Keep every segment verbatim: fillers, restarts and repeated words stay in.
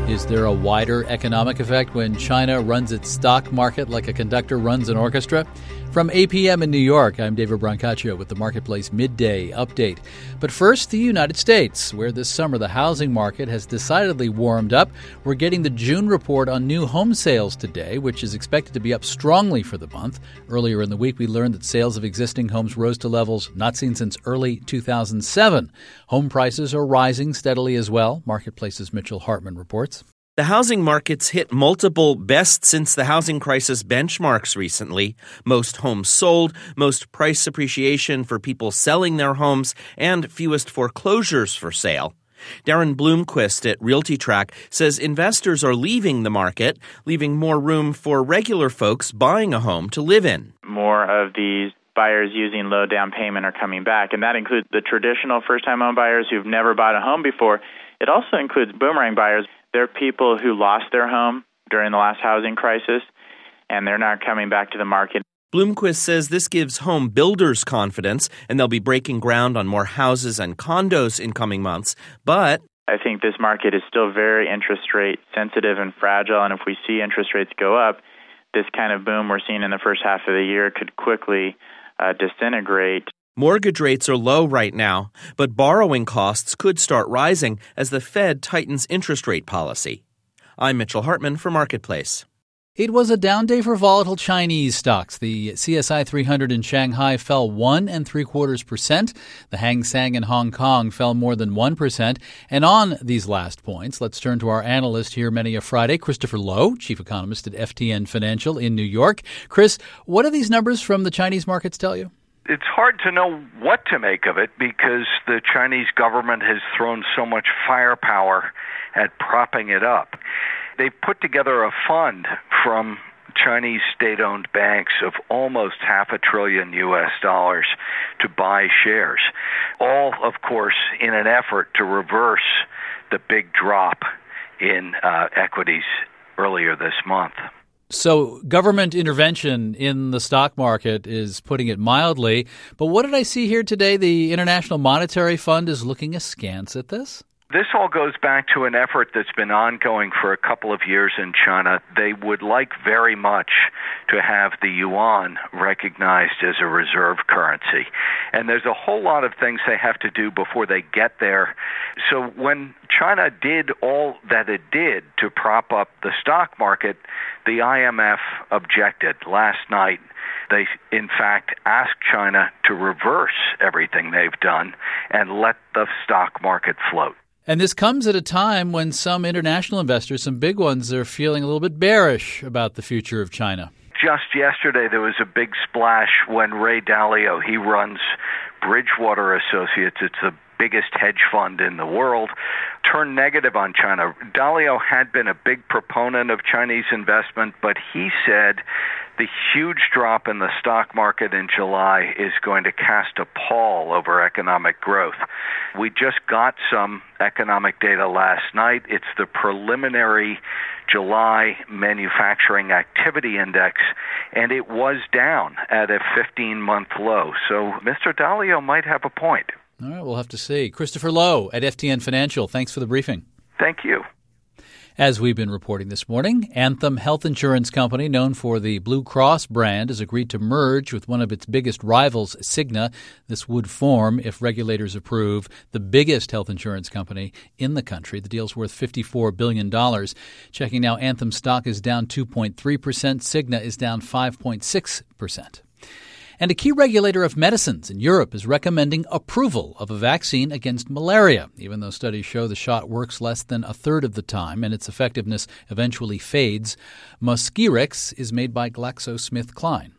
Is there a wider economic effect when China runs its stock market like a conductor runs an orchestra? From eight p.m. in New York, I'm David Brancaccio with the Marketplace Midday Update. But first, the United States, where this summer the housing market has decidedly warmed up. We're getting the June report on new home sales today, which is expected to be up strongly for the month. Earlier in the week, we learned that sales of existing homes rose to levels not seen since early two thousand seven. Home prices are rising steadily as well, Marketplace's Mitchell Hartman reports. The housing markets hit multiple best since the housing crisis benchmarks recently. Most homes sold, most price appreciation for people selling their homes, and fewest foreclosures for sale. Darren Bloomquist at RealtyTrack says investors are leaving the market, leaving more room for regular folks buying a home to live in. More of these buyers using low down payment are coming back, and that includes the traditional first-time home buyers who've never bought a home before. It also includes boomerang buyers. They're people who lost their home during the last housing crisis, and they're not coming back to the market. Bloomquist says this gives home builders confidence, and they'll be breaking ground on more houses and condos in coming months. But I think this market is still very interest rate sensitive and fragile, and if we see interest rates go up, this kind of boom we're seeing in the first half of the year could quickly uh, disintegrate. Mortgage rates are low right now, but borrowing costs could start rising as the Fed tightens interest rate policy. I'm Mitchell Hartman for Marketplace. It was a down day for volatile Chinese stocks. The C S I three hundred in Shanghai fell one and three quarters percent. The Hang Seng in Hong Kong fell more than one percent. And on these last points, let's turn to our analyst here many a Friday, Christopher Lowe, chief economist at F T N Financial in New York. Chris, what do these numbers from the Chinese markets tell you? It's hard to know what to make of it because the Chinese government has thrown so much firepower at propping it up. They've put together a fund from Chinese state-owned banks of almost half a trillion U S dollars to buy shares, all, of course, in an effort to reverse the big drop in uh, equities earlier this month. So government intervention in the stock market is putting it mildly. But what did I see here today? The International Monetary Fund is looking askance at this? This all goes back to an effort that's been ongoing for a couple of years in China. They would like very much to have the yuan recognized as a reserve currency. And there's a whole lot of things they have to do before they get there. So when China did all that it did to prop up the stock market, the I M F objected last night. They, in fact, asked China to reverse everything they've done and let the stock market float. And this comes at a time when some international investors, some big ones, are feeling a little bit bearish about the future of China. Just yesterday, there was a big splash when Ray Dalio, he runs Bridgewater Associates, it's the biggest hedge fund in the world, turned negative on China. Dalio had been a big proponent of Chinese investment, but he said the huge drop in the stock market in July is going to cast a pall over economic growth. We just got some economic data last night. It's the preliminary July manufacturing activity index, and it was down at a fifteen-month low. So Mister Dalio might have a point. All right, we'll have to see. Christopher Lowe at F T N Financial, thanks for the briefing. Thank you. As we've been reporting this morning, Anthem Health Insurance Company, known for the Blue Cross brand, has agreed to merge with one of its biggest rivals, Cigna. This would form, if regulators approve, the biggest health insurance company in the country. The deal's worth fifty-four billion dollars. Checking now, Anthem stock is down two point three percent. Cigna is down five point six percent. And a key regulator of medicines in Europe is recommending approval of a vaccine against malaria, even though studies show the shot works less than a third of the time and its effectiveness eventually fades. Mosquirix is made by GlaxoSmithKline.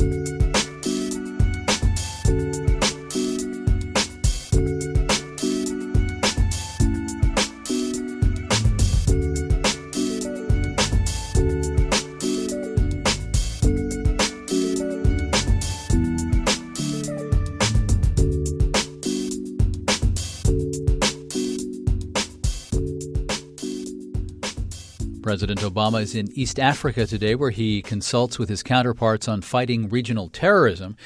President Obama is in East Africa today, where he consults with his counterparts on fighting regional terrorism.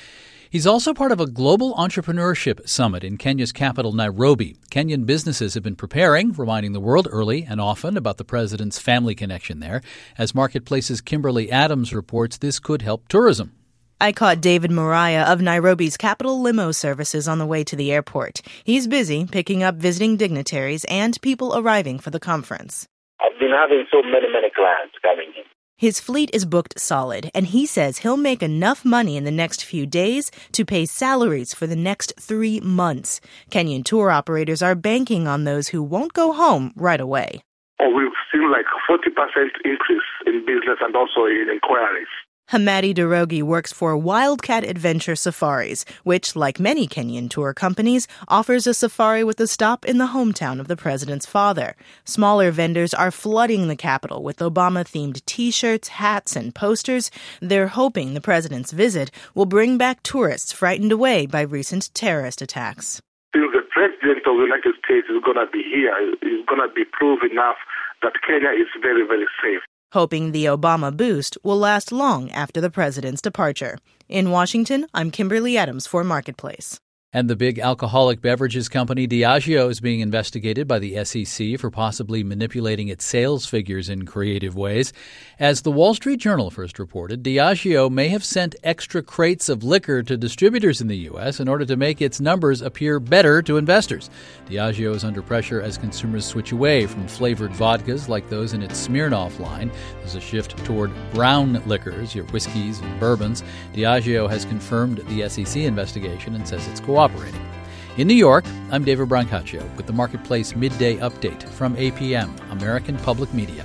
He's also part of a global entrepreneurship summit in Kenya's capital, Nairobi. Kenyan businesses have been preparing, reminding the world early and often about the president's family connection there. As Marketplace's Kimberly Adams reports, this could help tourism. I caught David Mariah of Nairobi's Capital Limo Services on the way to the airport. He's busy picking up visiting dignitaries and people arriving for the conference. I've been having so many, many clients coming in. His fleet is booked solid, and he says he'll make enough money in the next few days to pay salaries for the next three months. Kenyan tour operators are banking on those who won't go home right away. Oh, we've seen like forty percent increase in business and also in inquiries. Hamadi Darogi works for Wildcat Adventure Safaris, which, like many Kenyan tour companies, offers a safari with a stop in the hometown of the president's father. Smaller vendors are flooding the capital with Obama-themed T-shirts, hats, and posters. They're hoping the president's visit will bring back tourists frightened away by recent terrorist attacks. The president of the United States is going to be here. Is going to be proof enough that Kenya is very, very safe. Hoping the Obama boost will last long after the president's departure. In Washington, I'm Kimberly Adams for Marketplace. And the big alcoholic beverages company Diageo is being investigated by the S E C for possibly manipulating its sales figures in creative ways. As the Wall Street Journal first reported, Diageo may have sent extra crates of liquor to distributors in the U S in order to make its numbers appear better to investors. Diageo is under pressure as consumers switch away from flavored vodkas like those in its Smirnoff line. There's a shift toward brown liquors, your whiskeys and bourbons. Diageo has confirmed the S E C investigation and says it's cooperating. Operating. In New York, I'm David Brancaccio with the Marketplace Midday Update from A P M, American Public Media.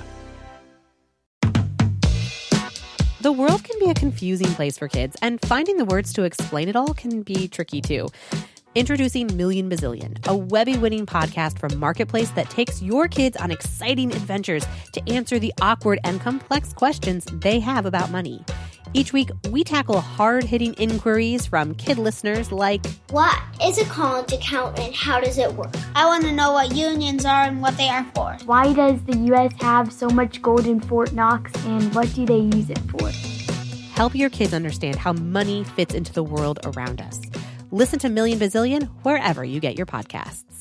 The world can be a confusing place for kids, and finding the words to explain it all can be tricky too. Introducing Million Bazillion, a Webby-winning podcast from Marketplace that takes your kids on exciting adventures to answer the awkward and complex questions they have about money. Each week, we tackle hard-hitting inquiries from kid listeners like, what is a college account and how does it work? I want to know what unions are and what they are for. Why does the U S have so much gold in Fort Knox and what do they use it for? Help your kids understand how money fits into the world around us. Listen to Million Bazillion wherever you get your podcasts.